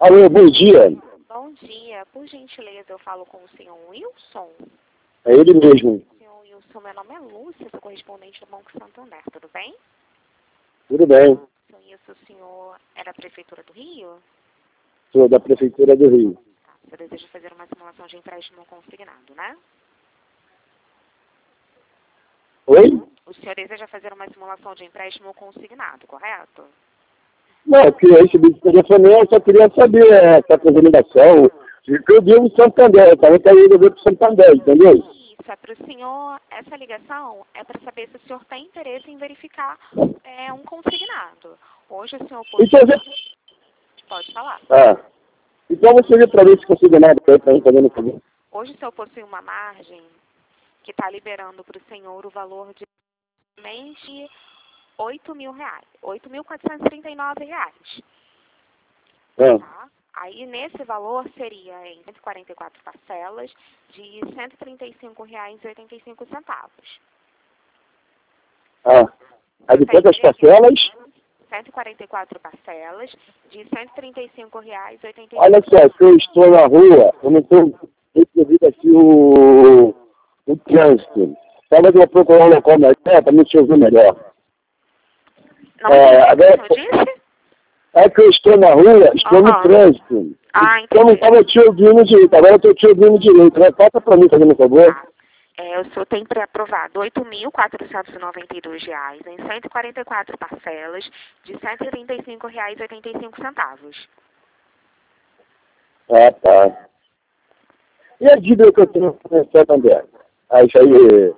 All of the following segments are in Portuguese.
Alô, bom dia. Bom dia. Por gentileza, eu falo com o senhor Wilson. É ele mesmo. Senhor Wilson, meu nome é Lúcia, sou correspondente do Banco Santander, tudo bem? Tudo bem. Conheço o senhor, é da Prefeitura do Rio? Sou da Prefeitura do Rio. Tá. Você deseja fazer uma simulação de empréstimo consignado, né? Oi? O senhor deseja fazer uma simulação de empréstimo consignado, correto? Não, que eu recebi de telefonema, eu só queria saber essa comunicação. Eu vivo em Santander, eu também quero ir para Santander, entendeu? Isso, é para o senhor, essa ligação é para saber se o senhor tem interesse em verificar um consignado. Hoje o senhor possui... Então, Pode falar. então você vê para ver se consigo nada para mim também no caminho. Hoje o senhor possui uma margem que está liberando para o senhor o valor de somente R$8.000, R$8.439. Tá? Aí nesse valor seria em 144 parcelas de R$135,85. Aí depois das parcelas, 144 parcelas de R$135,85. olha só, se eu estou na rua, eu não estou recebido aqui o trânsito. Talvez eu vou procurar um local melhor para me te ouvir melhor. Não entendi o que o senhor disse? É que eu estou na rua, estou no trânsito. Eu não estava te ouvindo direito, agora eu estou te ouvindo direito. Passa para mim, fazendo um favor. O senhor tem pré-aprovado R$8.492 em 144 parcelas de R$135,85. Ah, tá. E a dívida que eu tenho com o Santander? Isso aí...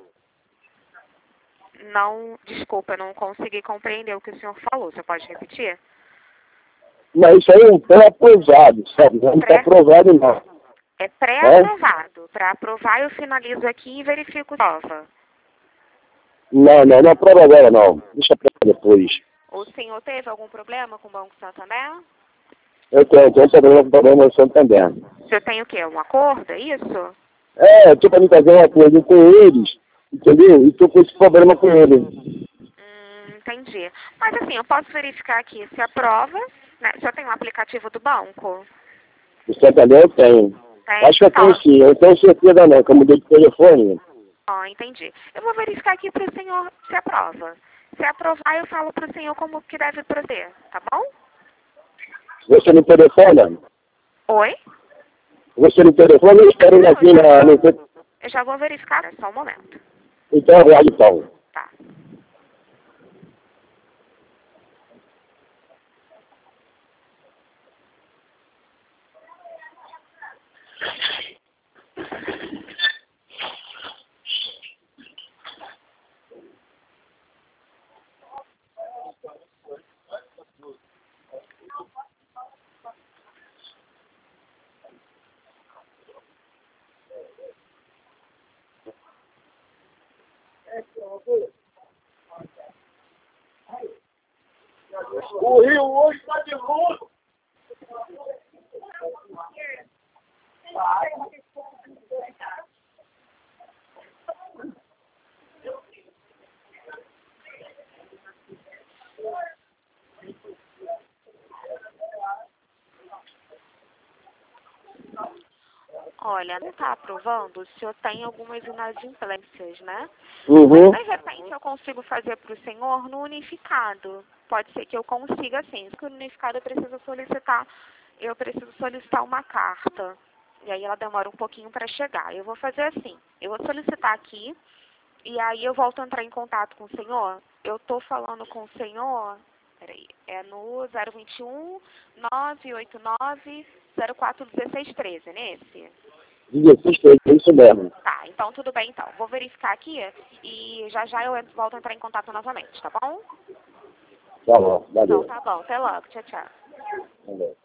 Não, desculpa, eu não consegui compreender o que o senhor falou. Você pode repetir? Mas isso aí é um pré-aprovado, sabe? Não está aprovado, não. É pré-aprovado. Para aprovar, eu finalizo aqui e verifico a prova. Não aprova agora, não. Deixa para depois. O senhor teve algum problema com o Banco Santander? Eu tenho um problema com o problema do Santander. O senhor tem o quê? Um acordo, é isso? Eu estou para me fazer um acordo com eles, entendeu? E estou com esse problema com eles. Entendi. Mas assim, eu posso verificar aqui se aprova, né? O senhor tem um aplicativo do banco? O Santander eu tenho. Tem? Acho que eu tenho sim, eu não tenho certeza não, que eu mudei de telefone. Entendi. Eu vou verificar aqui para o senhor se aprova. Se aprovar, eu falo para o senhor como que deve proceder, tá bom? Você não telefona? Oi? Você não telefona? Eu espero aqui na... Eu já vou verificar, só um momento. Então, aguarde então. Tá. O Rio hoje está de luto. Olha, não está aprovando, o senhor tem algumas inadimplências, né? Uhum. Mas, de repente, eu consigo fazer para o senhor no unificado. Pode ser que eu consiga, sim. Porque no unificado eu preciso solicitar uma carta. E aí ela demora um pouquinho para chegar. Eu vou fazer assim, eu vou solicitar aqui, e aí eu volto a entrar em contato com o senhor. Eu estou falando com o senhor, peraí, é no 021 989 04 1613, nesse? 16, é isso mesmo. Tá, então tudo bem então. Vou verificar aqui e já já eu volto a entrar em contato novamente, tá bom? Tá bom, valeu. Então tá bom, até logo, tchau, tchau. Valeu.